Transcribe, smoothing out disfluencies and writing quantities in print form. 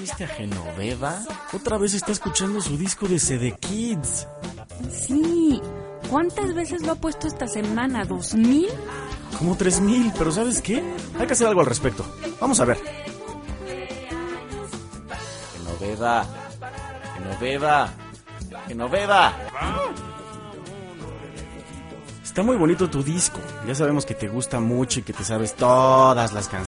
viste a Genoveva? Otra vez está escuchando su disco de CD Kids. Sí. ¿Cuántas veces lo ha puesto esta semana? ¿2,000? Como 3,000, pero ¿sabes qué? Hay que hacer algo al respecto. Vamos a ver. Genoveva. Genoveva. Genoveva. Está muy bonito tu disco. Ya sabemos que te gusta mucho y que te sabes todas las canciones.